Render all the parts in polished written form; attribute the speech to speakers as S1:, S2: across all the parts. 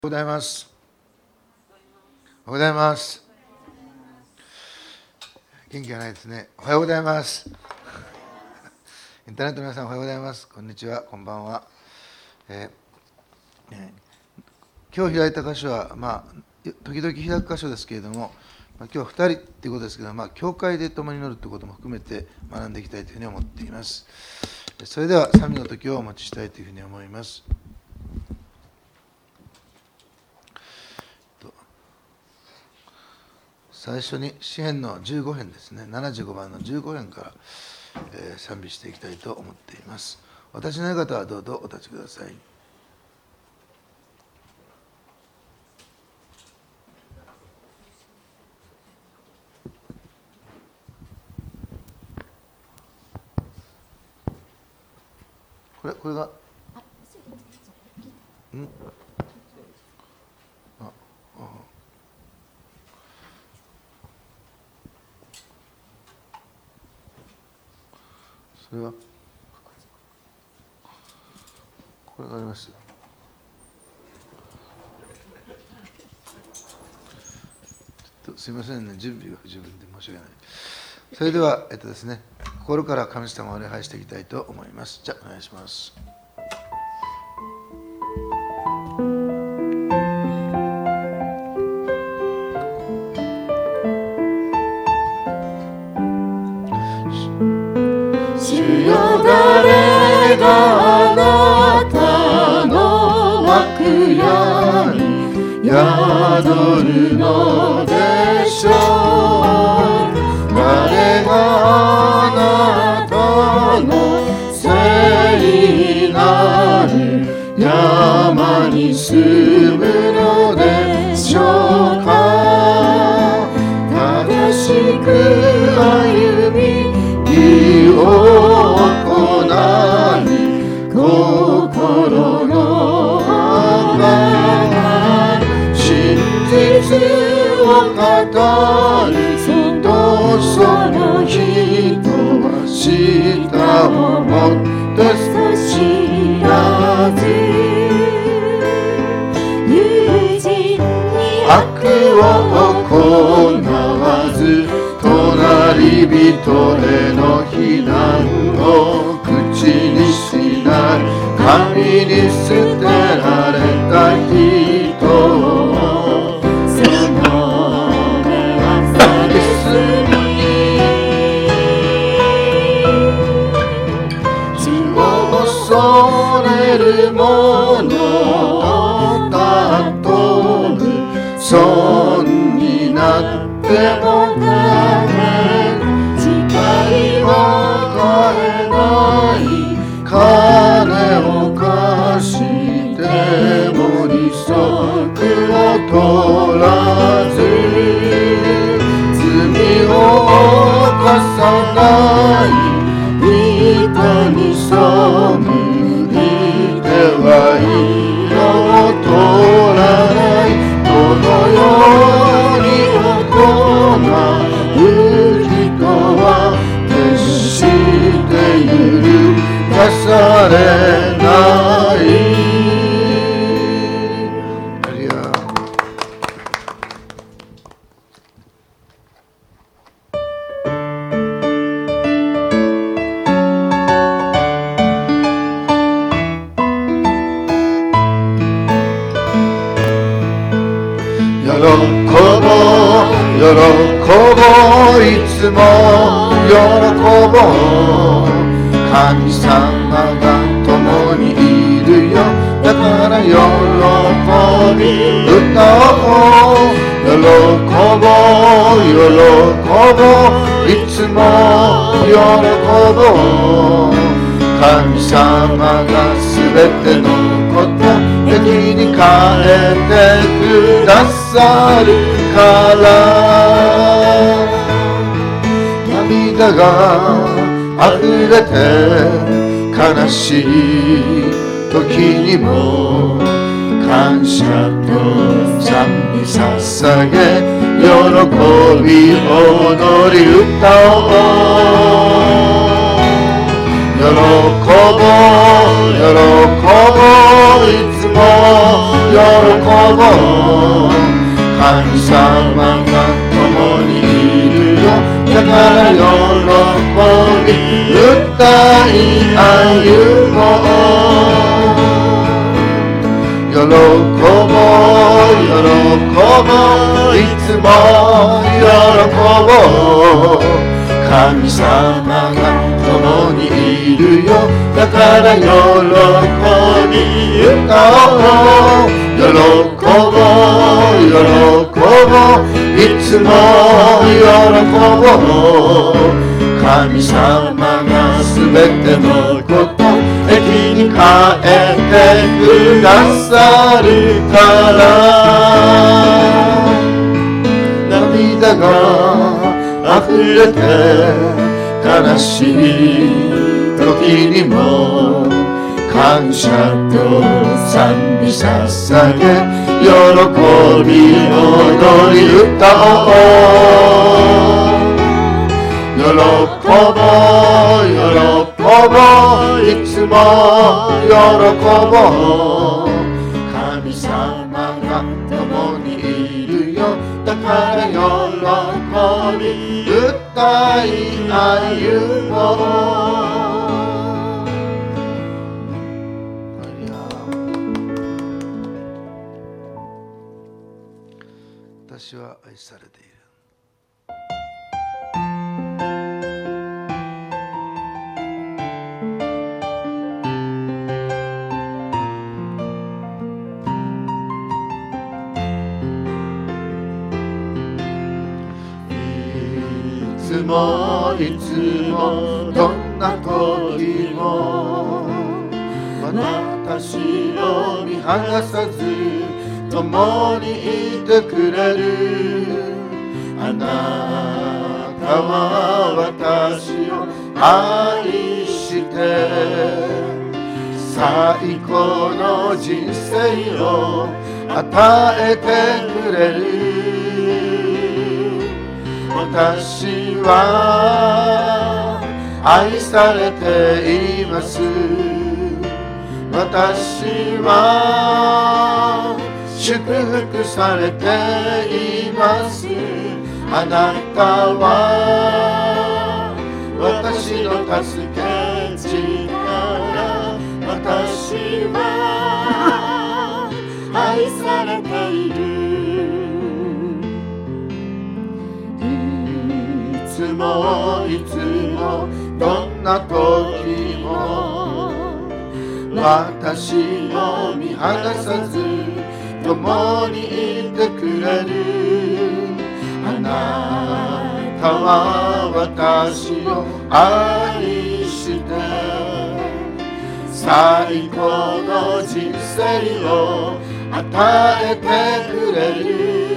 S1: おはようございます。おはようございます。元気がないですね。おはようございます。インターネットの皆さん、おはようございます。こんにちは、こんばんは。今日開いた箇所は、時々開く箇所ですけれども、今日は2人ということですけど、教会で共に祈るということも含めて学んでいきたいというふうに思っています。それでは、賛美の時をお持ちしたいというふうに思います。最初に詩編の15編ですね、75番の15編から、賛美していきたいと思っています。私の方はどうぞお立ちください。これがそれはこれがありますよ。すいませんね、準備が不十分で申し訳ない。それではですね、心から神様を礼拝していきたいと思います。じゃあお願いします。
S2: 誰があなたの幕屋に宿るのでしょう。誰があなたの聖なる山に住むのでしょうか。正しく歩み義を行い心のまま真実を語るとその人は舌をもって知らず友人に悪を行わず隣人への非難を口にしない神に捨てられた人をその目は蔑み主を恐れる者を尊ぶ損になっても金を貸しても利息を取らず罪を犯さない人に背いては色を取らないこのように行う人は決して許されない。喜ぼういつも喜ぼう神様が共にいるよだから喜び歌おう喜ぼういつも喜ぼう神様がすべてのこと敵に変えてくださるから涙が溢れて悲しい時にも感謝と賛美捧げ喜び踊り歌おう喜ぼういつも喜ぼう。神様が共にいるよ。だから喜び歌い歩もう。喜ぼういつも喜ぼう。神様が共にいるよ。だから喜び歌おう。喜ぼういつも喜ぼう。神様がすべてのこと益に変えてくださるから涙が溢れて悲しい時にも感謝と賛美捧げ喜び踊り歌おう。喜ぼういつも喜ぼう。神様が共にいるよ。だから喜び歌い歩もう。
S1: 私は愛されている。
S2: いつもどんな時も私を見放さず共にいてくれる。あなたは私を愛して最高の人生を与えてくれる。私は愛されています。私は祝福されています。あなたは私の助け力。私は愛されている。いつもどんな時も私を見放さず共にいてくれる。あなたは私を愛して最高の人生を与えてくれる。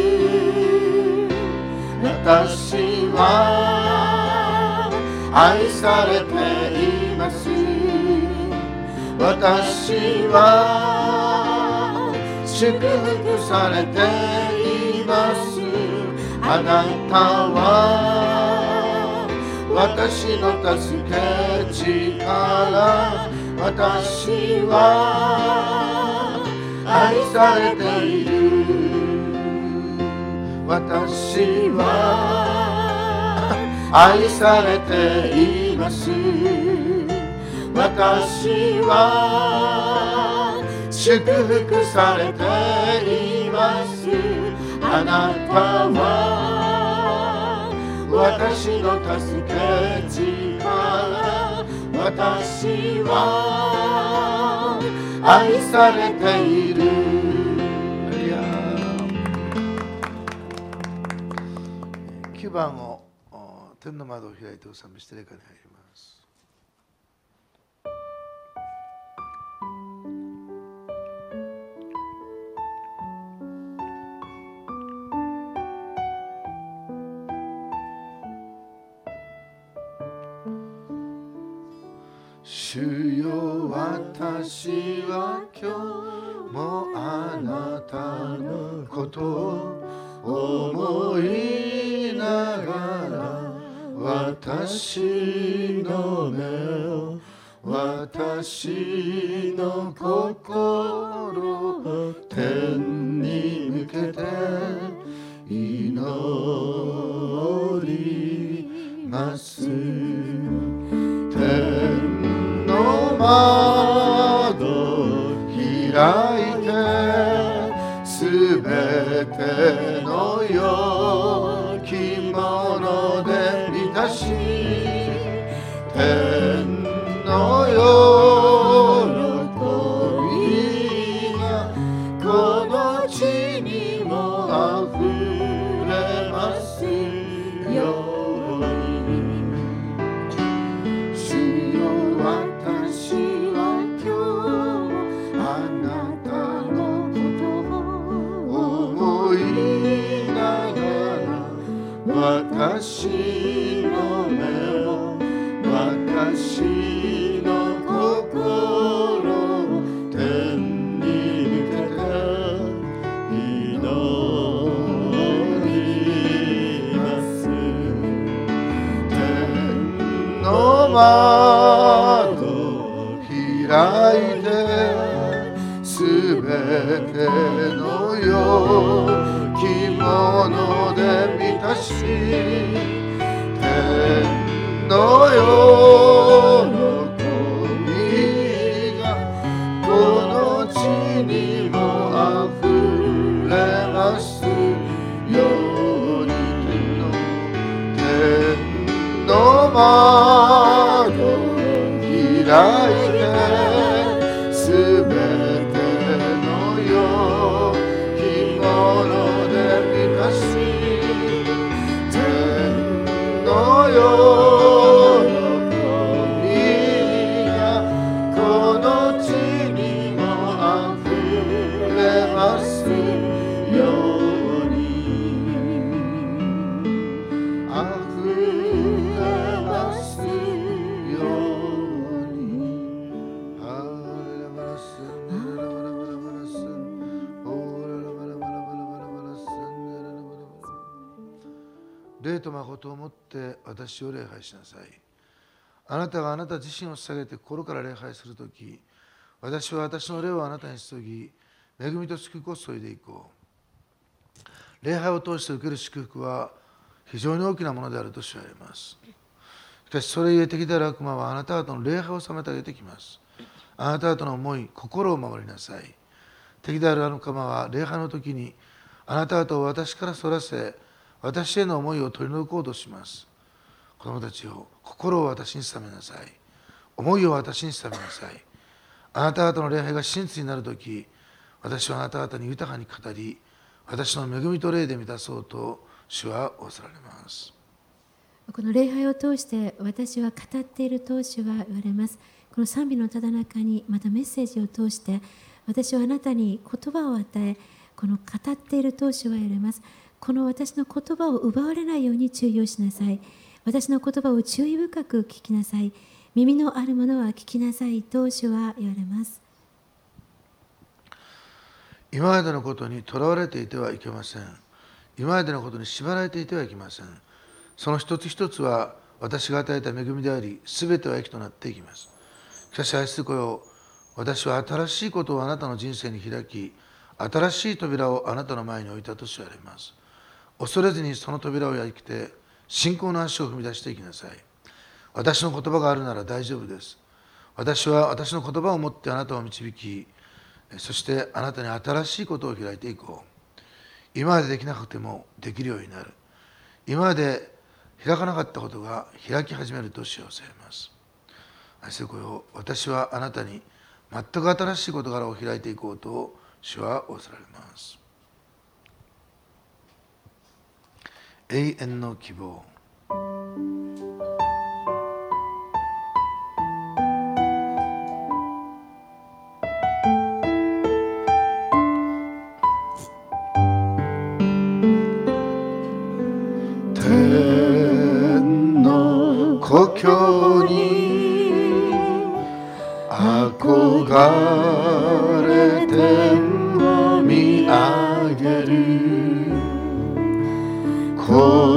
S2: 私は愛されています。私は祝福されています。あなたは私の助け力。私は愛されている。私は愛されています。私は祝福されています。あなたは私の助け力。私は愛されている。
S1: 9番を天の窓を開いてお賛美して礼歌に入ります。主よ、私は今日もあなたのことを思いながら私の目を
S2: 私の心を天に向けて祈ります。天の窓開いてすべての良きもので満たし、天の喜びがこの地にもあふれますように。主よ、私は今日あなたのことを思いながら、私の目を私の心を天に向けて祈ります。天の窓開いてすべての良きもので満たし、天の喜びがこの地にもあふれますように。天の窓開いてすべての良きもので満たし、天の喜びがこの地にもあふれますように。あふれますように。ハレラバラスンララバラバラバラスン、オーララバラバラバラバラバラスンララバラバラ。霊と誠をもって私を礼拝しなさい。あなたがあなた自身を捧げて心から礼拝するとき、私は私の霊をあなたに注ぎ、恵みと祝福を注いでいこう。礼拝を通して受ける祝福は非常に大きなものであると主は言います。しかしそれゆえ敵である悪魔はあなた方の礼拝を妨げてきます。あなた方の思い、心を守りなさい。敵である悪魔は礼拝の時にあなた方を私からそらせ、私への思いを取り除こうとします。子供たちよ、心を私に定めなさい。思いを私に定めなさい。あなた方の礼拝が真実になるとき、私はあなた方に豊かに語り、私の恵みと霊で満たそうと主は仰せられます。
S3: この礼拝を通して私は語っていると主は言われます。この賛美のただ中にまたメッセージを通して私はあなたに言葉を与え、この語っていると主は言われます。この私の言葉を奪われないように注意をしなさい。私の言葉を注意深く聞きなさい。耳のあるものは聞きなさいと主は言われます。
S1: 今までのことにとらわれていてはいけません。今までのことに縛られていてはいけません。その一つ一つは私が与えた恵みであり、すべては益となっていきます。しかし愛する子よ、私は新しいことをあなたの人生に開き、新しい扉をあなたの前に置いたと知られます。恐れずにその扉を開きて、信仰の足を踏み出していきなさい。私の言葉があるなら大丈夫です。私は私の言葉を持ってあなたを導き、そしてあなたに新しいことを開いていこう。今までできなくてもできるようになる。今まで開かなかったことが開き始めると主を教えます。愛する子よ、私はあなたに全く新しい事柄を開いていこうと主は仰せられます。永遠の希望。天の故郷に憧れ天を見上げる。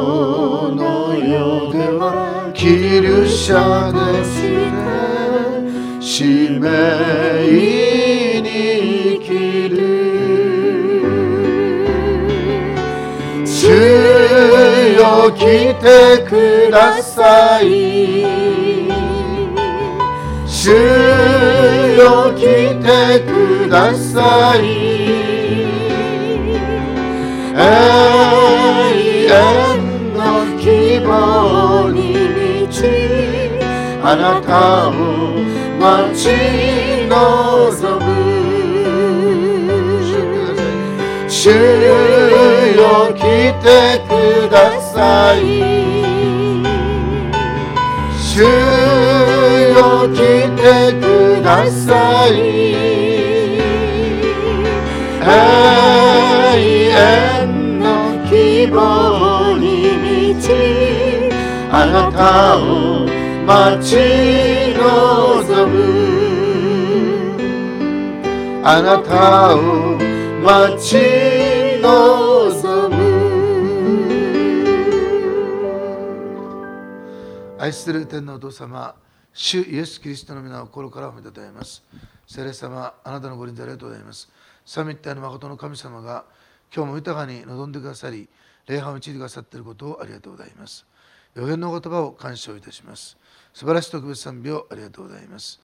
S1: この世ではキリシャでして
S2: 使命に生きる。主よ来てください。主よ来てください。永遠の希望に満ち、あなたを待ち望む。主よ来てください。主よ来てください。永遠の希望に満ち、あなたを待ち望む。あなたを待ち望む。
S1: 愛する天のお父様、主イエス・キリストの皆を心から褒めたたえます。聖霊様、あなたのご臨在ありがとうございます。三位一体の誠の神様が今日も豊かに望んでくださり、礼拝を導いてくださっていることをありがとうございます。予言の言葉を感謝をいたします。素晴らしい特別賛美をありがとうございます。